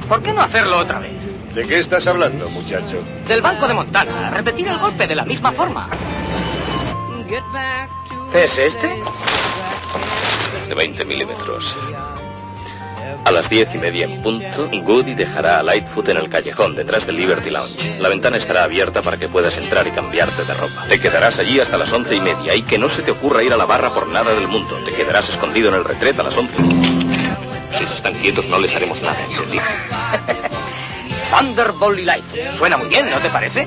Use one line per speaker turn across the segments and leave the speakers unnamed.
¿Por qué no hacerlo otra vez?
¿De qué estás hablando, muchacho?
Del Banco de Montana. Repetir el golpe de la misma forma.
¿Es este?
De 20 milímetros. A las 10:30 en punto, Goody dejará a Lightfoot en el callejón detrás del Liberty Lounge. La ventana estará abierta para que puedas entrar y cambiarte de ropa. Te quedarás allí hasta las 11:30 y que no se te ocurra ir a la barra por nada del mundo. Te quedarás escondido en el retret a las 11. Si se están quietos no les haremos nada, ¿entendido?
Thunderbolt y Lightfoot. Suena muy bien, ¿no te parece?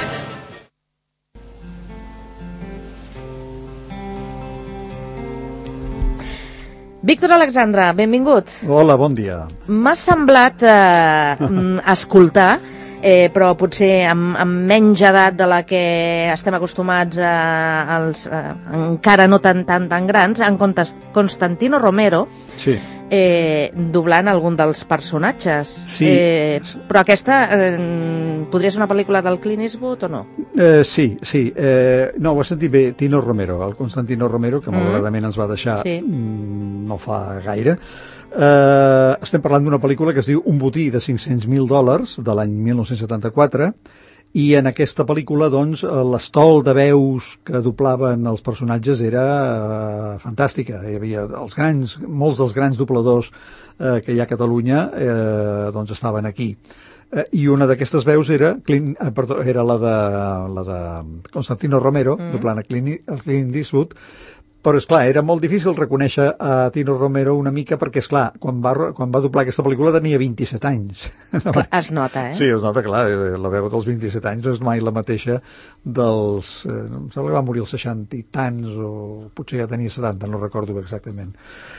Víctor Alexandre, benvingut.
Hola, bon dia.
M'ha semblat escoltar, però potser amb menys edat de la que estem acostumats als encara no tan grans, en Constantino Romero,
sí.
Doblant algun dels personatges.
Sí.
Però aquesta podria ser una pel·lícula del Clint Eastwood o no?
Sí. No, ho has sentit bé, Tino Romero, el Constantino Romero, que malauradament ens va deixar no fa gaire. Estem parlant d'una pel·lícula que es diu Un botí de $500.000 de l'any 1974, i en aquesta pel·lícula, doncs, l'estol de veus que doblaven els personatges era fantàstica. Hi havia molts dels grans dobladors que hi ha a Catalunya doncs estaven aquí. I una d'aquestes veus era la de Constantino Romero, doblant a Clint Eastwood. Però, esclar, era molt difícil reconèixer a Tino Romero una mica perquè, esclar, quan va doblar aquesta pel·lícula tenia 27 anys.
Es nota,
Sí, es nota, clar, la veu dels 27 anys no és mai la mateixa dels... em sembla que va morir als 60 i tants, o potser ja tenia 70, no recordo exactament.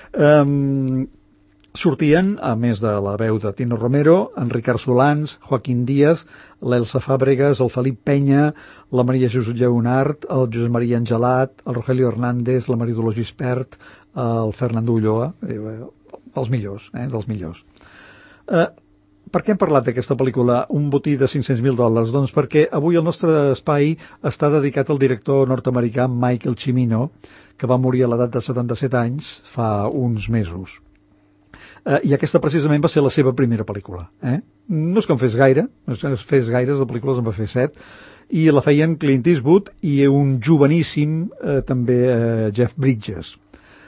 Sortien, a més de la veu de Tino Romero, en Ricard Solans, Joaquín Díaz, l'Elsa Fàbregas, el Felip Penya, la Maria Jesús Lleonart, el Josep Maria Angelat, el Rogelio Hernández, la Maria Dolors Gispert, el Fernando Ulloa, els millors, dels millors. Per què hem parlat d'aquesta pel·lícula, Un botí de $500.000? Doncs perquè avui el nostre espai està dedicat al director nord-americà Michael Cimino, que va morir a l'edat de 77 anys fa uns mesos. I aquesta precisament va ser la seva primera pel·lícula. No és que en fes gaire, de pel·lícules en va fer 7, i la feien Clint Eastwood i un joveníssim també Jeff Bridges.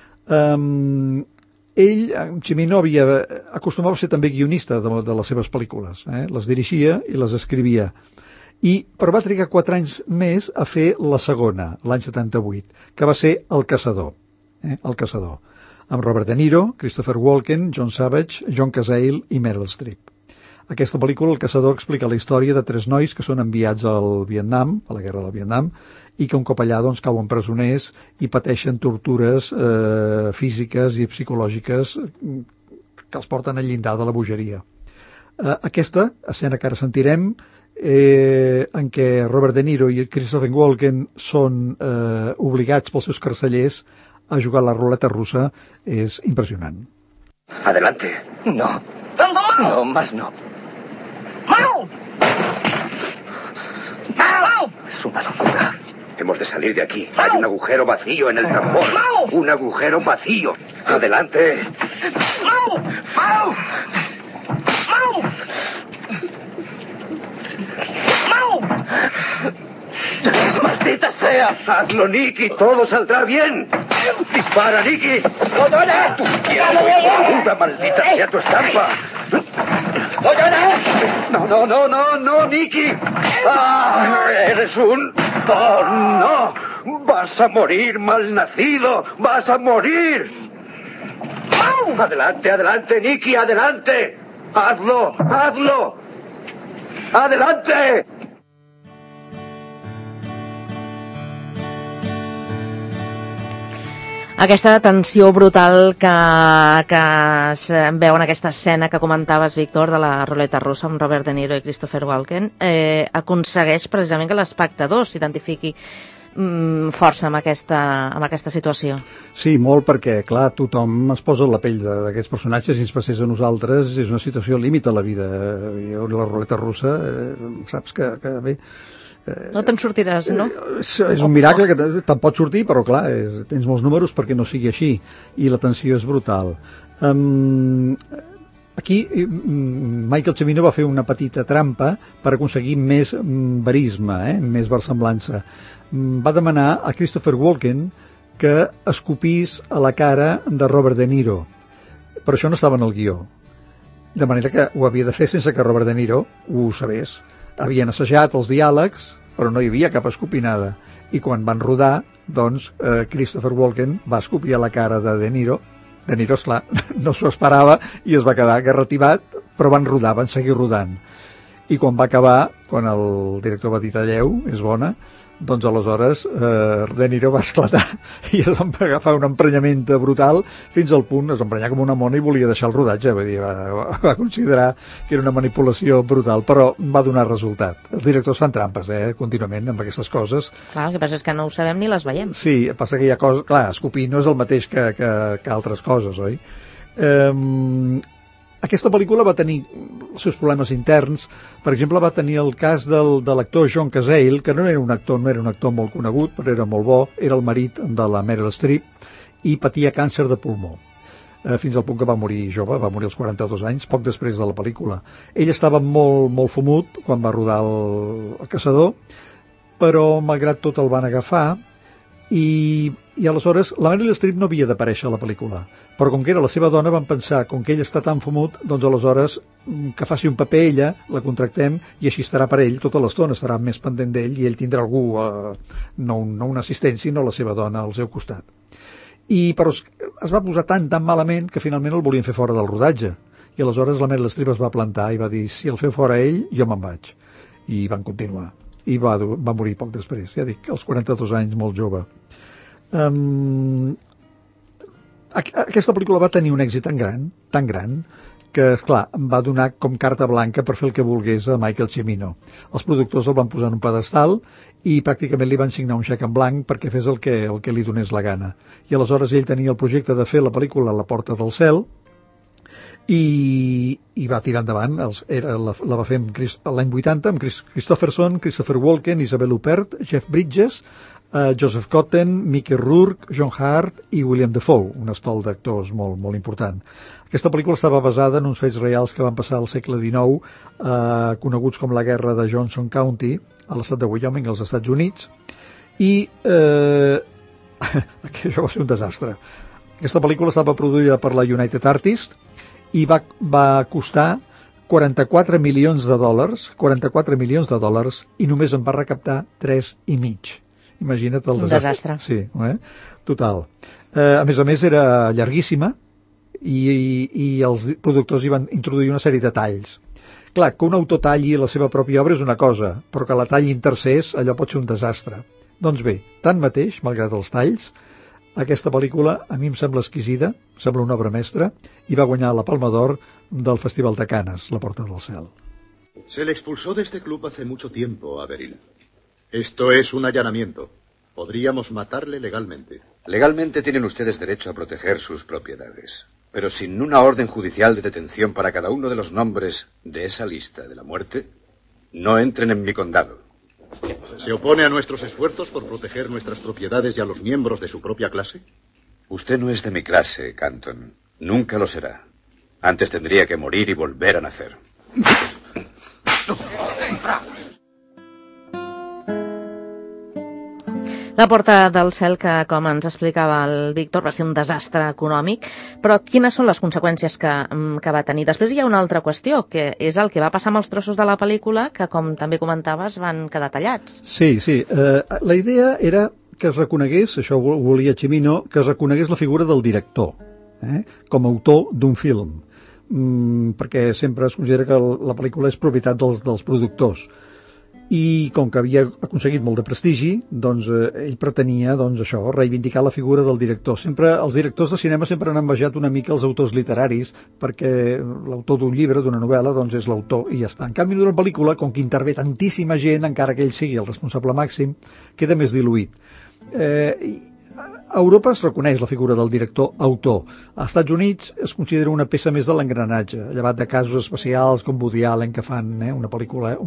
Ell, Cimino, acostumava a ser també guionista de les seves pel·lícules, les dirigia i les escrivia. Però va trigar 4 anys més a fer la segona, l'any 78, que va ser El Caçador. El Caçador, amb Robert De Niro, Christopher Walken, John Savage, John Cazale i Meryl Streep. Aquesta pel·lícula, El Caçador, explica la història de 3 nois que són enviats al Vietnam, a la guerra del Vietnam, i que un cop allà doncs, cauen presoners i pateixen tortures físiques i psicològiques que els porten al llindar de la bogeria. Aquesta escena que ara sentirem, en què Robert De Niro i Christopher Walken són obligats pels seus carcellers a jugar a la ruleta russa, és impressionant.
Adelante.
No. No, más no. ¡Mau! ¡Mau!
Es una locura. Hemos de salir de aquí. Hay un agujero vacío en el tambor. Un agujero vacío. Adelante.
¡Mau! ¡Mau! ¡Mau! ¡Mau! ¡Maldita sea!
Hazlo, Nicky. Todo saldrá bien. Dispara, Nicky.
¡Coyones!
¡Puta maldita sea tu estampa!
¡Coyones!
No, Nicky. Eres un... ¡Oh, no! ¡Vas a morir, malnacido! ¡Vas a morir! Adelante, Nicky, adelante. Hazlo. Adelante.
Aquesta tensió brutal que es veu en aquesta escena que comentaves, Víctor, de la ruleta russa amb Robert De Niro i Christopher Walken, aconsegueix precisament que l'espectador s'identifiqui força amb aquesta situació.
Sí, molt, perquè, clar, tothom es posa la pell d'aquests personatges i ens passés a nosaltres, és una situació límit a la vida. La ruleta russa, saps que bé...
No te'n sortiràs, no?
És un miracle que te'n pot sortir, però clar, tens molts números perquè no sigui així, i la tensió és brutal. Aquí Michael Cimino va fer una petita trampa per aconseguir més verisme, més versemblança. Va demanar a Christopher Walken que escopís a la cara de Robert De Niro. Per això no estava en el guió. De manera que ho havia de fer sense que Robert De Niro ho sabés. Havien assajat els diàlegs, però no hi havia cap escopinada. I quan van rodar, doncs, Christopher Walken va escopir a la cara de De Niro. De Niro, esclar, no s'ho esperava i es va quedar garrativat, però van rodar, van seguir rodant. I quan va acabar, quan el director va dir talleu, és bona, doncs aleshores De Niro va esclatar i es van agafar un emprenyament brutal fins al punt, es va emprenyar com una mona i volia deixar el rodatge, va considerar que era una manipulació brutal, però va donar resultat. Els directors fan trampes, contínuament amb aquestes coses.
Clar, el que passa és que no ho sabem ni les veiem.
Sí, passa que hi ha coses... Clar, escopir no és el mateix que altres coses, oi? Aquesta pel·lícula va tenir els seus problemes interns. Per exemple, va tenir el cas de l'actor John Cazale, que no era un actor molt conegut, però era molt bo, era el marit de la Meryl Streep i patia càncer de pulmó. Fins al punt que va morir jove, va morir als 42 anys, poc després de la pel·lícula. Ell estava molt, molt fumut quan va rodar el Caçador, però malgrat tot el van agafar i aleshores la Meryl Streep no havia d'aparèixer a la pel·lícula, però com que era la seva dona van pensar, com que ell està tan fumut, doncs aleshores que faci un paper ella, la contractem i així estarà per ell tota l'estona, estarà més pendent d'ell i ell tindrà algú, no un assistent, sinó la seva dona al seu costat. Però es va posar tan malament que finalment el volien fer fora del rodatge i aleshores la Meryl Streep es va plantar i va dir, si el feu fora ell, jo me'n vaig. I van continuar. I va morir poc després, ja dic, als 42 anys, molt jove. Aquesta pel·lícula va tenir un èxit tan gran, que, esclar, va donar com carta blanca per fer el que volgués a Michael Cimino. Els productors el van posar en un pedestal i pràcticament li van signar un xec en blanc perquè fes el que li donés la gana. I aleshores ell tenia el projecte de fer la pel·lícula La porta del cel, i va tirar endavant. La va fer l'any 80 amb Christopherson, Christopher Walken, Isabelle Huppert, Jeff Bridges, Joseph Cotten, Mickey Rourke, John Hart i William Dafoe, un estol d'actors molt, molt important. Aquesta pel·lícula estava basada en uns fets reals que van passar al segle XIX, coneguts com la guerra de Johnson County, a l'estat de Wyoming, als Estats Units, i això va ser un desastre. Aquesta pel·lícula estava produïda per la United Artists i va costar $44 milions, 44 milions de dòlars, i només en va recaptar 3,5. Imagina't el desastre.
Un desastre.
Sí, total. A més, era llarguíssima i els productors hi van introduir una sèrie de talls. Clar, que un autor talli la seva pròpia obra és una cosa, però que la tallin tercers, allò pot ser un desastre. Doncs bé, tanmateix, malgrat els talls, aquesta pel·lícula a mi em sembla exquisida, sembla una obra mestra, i va guanyar la Palma d'Or del Festival de Cannes, La porta del cel.
Se le expulsó de este club hace mucho tiempo, Averill. Esto es un allanamiento. Podríamos matarle legalmente.
Legalmente tienen ustedes derecho a proteger sus propiedades, pero sin una orden judicial de detención para cada uno de los nombres de esa lista de la muerte, no entren en mi condado.
¿Se opone a nuestros esfuerzos por proteger nuestras propiedades y a los miembros de su propia clase?
Usted no es de mi clase, Canton. Nunca lo será. Antes tendría que morir y volver a nacer.
La porta del cel, que, com ens explicava el Víctor, va ser un desastre econòmic, però quines són les conseqüències que va tenir? Després hi ha una altra qüestió, que és el que va passar amb els trossos de la pel·lícula, que, com també comentaves, van quedar tallats.
Sí. La idea era que es reconegués, això volia Cimino, que es reconegués la figura del director, com a autor d'un film, perquè sempre es considera que la pel·lícula és propietat dels productors. I com que havia aconseguit molt de prestigi, doncs ell pretenia, doncs això, reivindicar la figura del director. Els directors de cinema sempre han envejat una mica els autors literaris, perquè l'autor d'un llibre, d'una novel·la, doncs és l'autor i ja està. En canvi, d'una pel·lícula, com que intervé tantíssima gent, encara que ell sigui el responsable màxim, queda més diluït. A Europa es reconeix la figura del director-autor. Als Estats Units es considera una peça més de l'engranatge, llevat de casos especials com Woody Allen, que fan una pel·lícula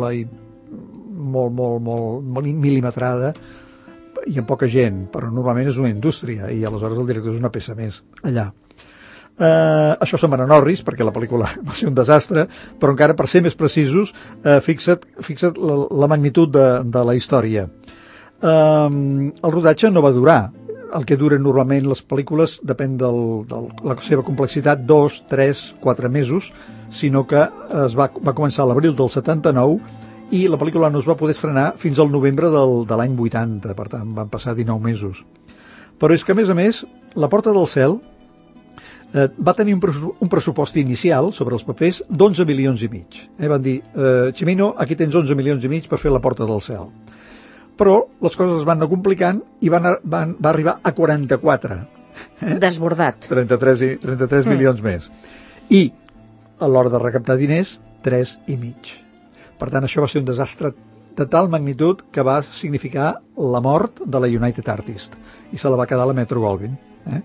molt milimetrada i amb poca gent, però normalment és una indústria i aleshores el director és una peça més allà. Això sembla Norris, perquè la pel·lícula va ser un desastre, però encara per ser més precisos, fixa't la magnitud de la història. El rodatge no va durar. El que duren normalment les pel·lícules depèn de la seva complexitat, 2, 3, 4 mesos, sinó que va començar a l'abril del 79 i la pel·lícula no es va poder estrenar fins al novembre de l'any 80, per tant van passar 19 mesos. Però és que, a més, La porta del cel va tenir un pressupost inicial sobre els papers d'11 milions i mig. Van dir, Cimino, aquí tens 11 milions i mig per fer La porta del cel. Però les coses es van anar complicant i va arribar a 44.
Desbordat.
33 milions més. I, a l'hora de recaptar diners, 3 i mig. Per tant, això va ser un desastre de tal magnitud que va significar la mort de la United Artists i se la va quedar la Metro-Goldwyn.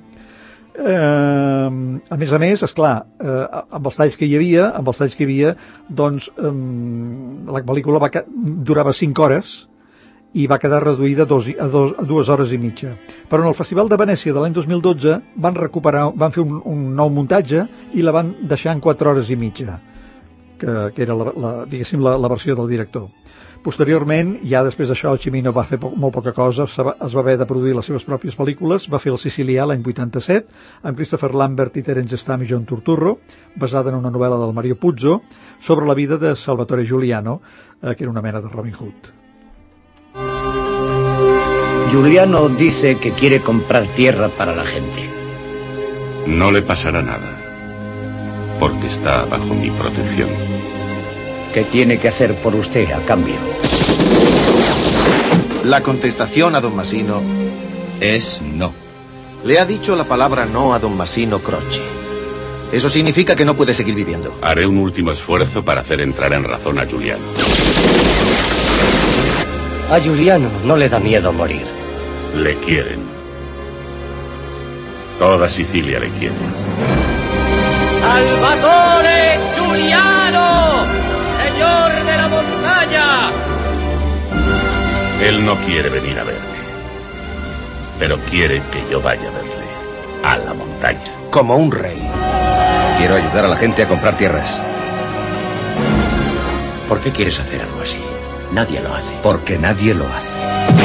A més, esclar, amb els talls que hi havia, doncs la pel·lícula durava 5 hores i va quedar reduïda a 2 hores i mitja. Però en el Festival de Venècia de l'any 2012 van fer un nou muntatge i la van deixar en 4 hores i mitja, que era diguéssim la versió del director. Posteriorment, ja després d'això, el Cimino va fer molt poca cosa, es va haver de produir les seves pròpies pel·lícules, va fer El Sicilià l'any 87, amb Christopher Lambert i Terence Stamp i John Turturro, basada en una novel·la del Mario Puzo, sobre la vida de Salvatore Giuliano, que era una mena de Robin Hood.
Giuliano dice que quiere comprar tierra para la gente.
No le pasará nada, porque está bajo mi protección.
¿Qué tiene que hacer por usted a cambio?
La contestación a don Masino es no. Le ha dicho la palabra no a don Masino Croce. Eso significa que no puede seguir viviendo.
Haré un último esfuerzo para hacer entrar en razón a Giuliano.
A Giuliano no le da miedo morir.
Le quieren. Toda Sicilia le quiere.
¡Salvatore Giuliano! ¡Señor de la montaña!
Él no quiere venir a verme, pero quiere que yo vaya a verle a la montaña.
Como un rey.
Quiero ayudar a la gente a comprar tierras.
¿Por qué quieres hacer algo así? Nadie lo hace.
Porque nadie lo hace.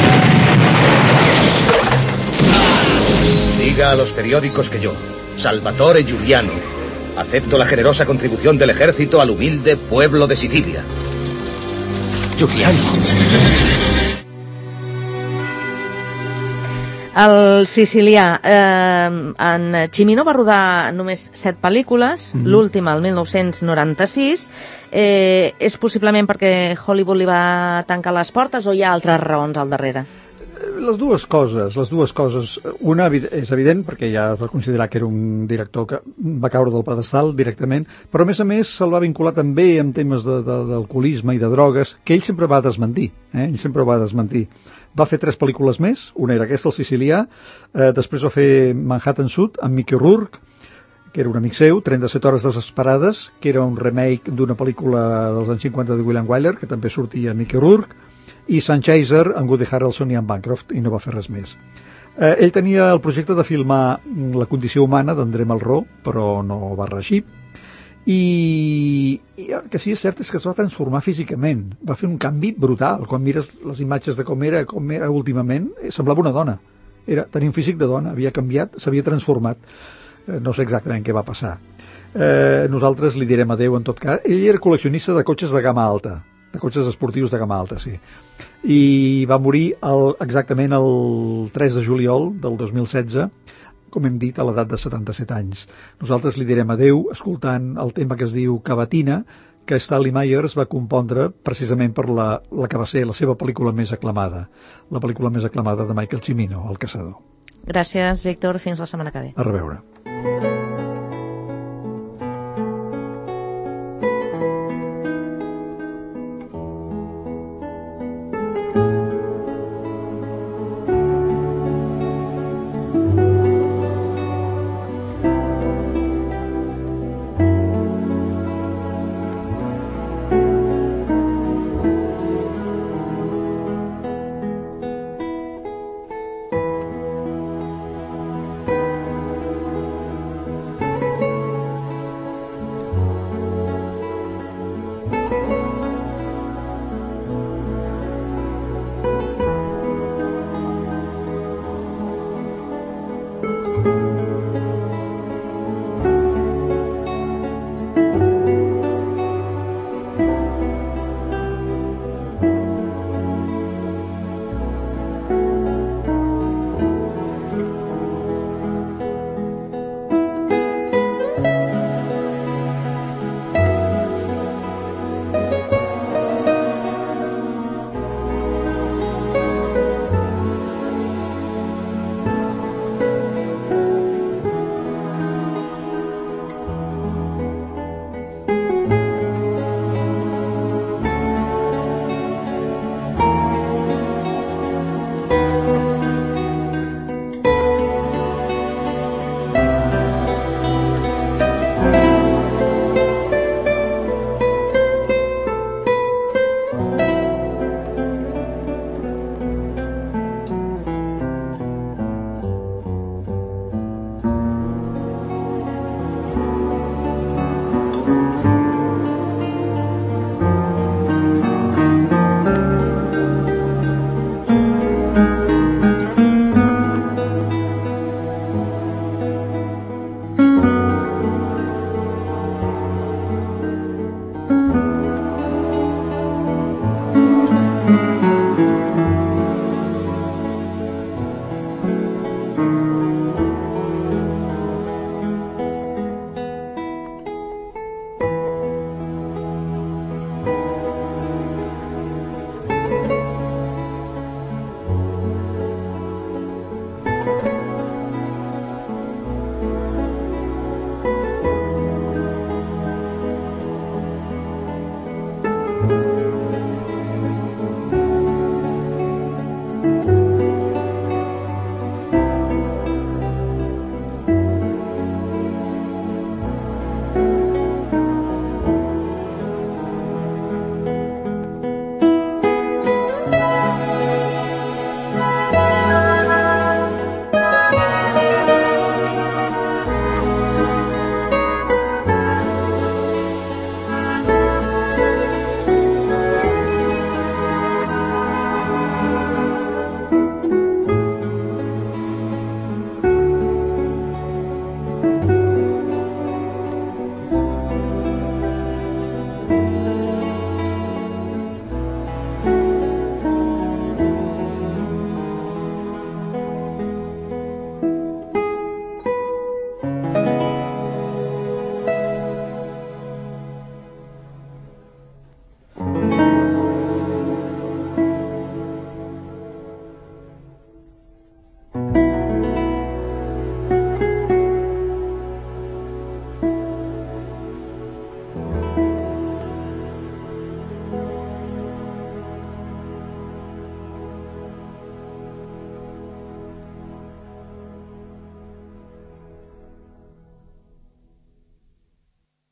Diga a los periódicos que yo, Salvatore Giuliano, acepto la generosa contribución del ejército al humilde pueblo de Sicilia.
Giuliano.
El Sicilià. En Cimino va rodar només 7 pel·lícules, l'última, el 1996. És possiblement perquè Hollywood li va tancar les portes o hi ha altres raons al darrere?
Les dues coses. Una és evident, perquè ja es va considerar que era un director que va caure del pedestal directament, però a més se'l va vincular també amb temes d'alcoholisme i de drogues, que ell sempre va desmentir. Ell sempre ho va desmentir. Va fer 3 pel·lícules més, una era aquesta, El Sicilià, després va fer Manhattan Sud, amb Mickey Rourke, que era un amic seu, 37 hores desesperades, que era un remake d'una pel·lícula dels anys 50 de William Wyler, que també sortia Mickey Rourke, i Sun Chaser amb Woody Harrelson i Anne Bancroft, i no va fer res més. Ell tenia el projecte de filmar La condició humana d'André Malraux, però no va reeixir, i el que sí és cert és que es va transformar físicament, va fer un canvi brutal. Quan mires les imatges de com era últimament, semblava una dona, tenia un físic de dona, havia canviat, s'havia transformat. No sé exactament què va passar. Nosaltres li direm adeu en tot cas. Ell era col·leccionista de cotxes de gamma alta, de cotxes esportius de gamma alta, sí, i va morir exactament el 3 de juliol del 2016, com hem dit, a l'edat de 77 anys. Nosaltres li direm adeu escoltant el tema que es diu Cavatina, que Stanley Myers va compondre precisament per la que va ser la seva pel·lícula més aclamada, la pel·lícula més aclamada de Michael Cimino, El caçador.
Gràcies, Víctor. Fins la setmana que ve.
A reveure.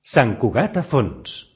Sant Cugat a fons.